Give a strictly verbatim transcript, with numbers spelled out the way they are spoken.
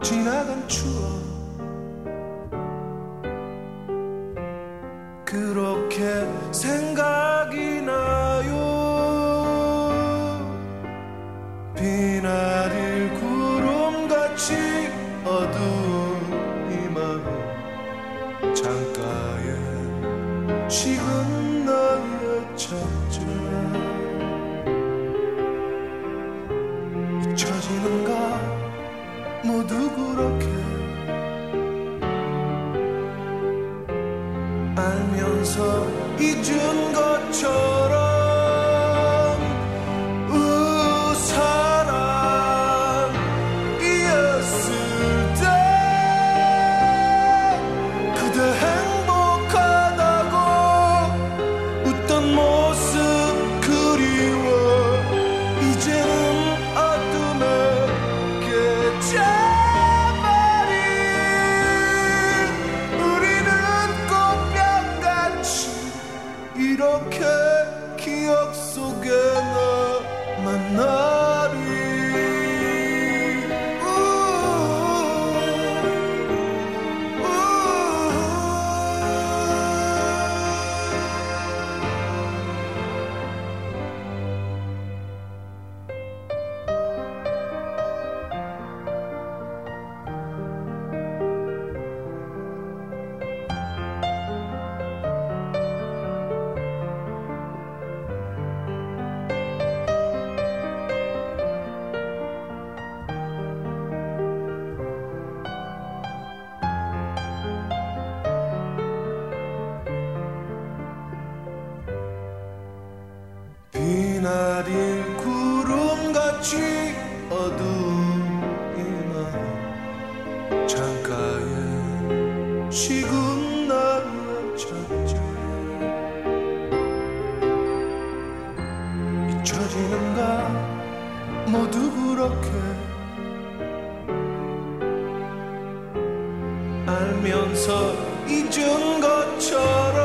지나간 추억 그렇게 생각이 나요. 비나릴 구름같이 어두운 이마로 창가에 식은 나의 첫째 잊혀지는가 모두 그렇게 알면서 잊은 것처럼 우 사랑이었을 때 그대 행복하다고 웃던 모습 그리워 이제는 어둠에 깨져버린 우리는 꽃병같이 이렇게 기억 속에 나만 나리 우, 우, 비나릴 구름같이 어두운 이마로 창가에 식은 나의 첫째 잊혀지는가 모두 그렇게 알면서 잊은 것처럼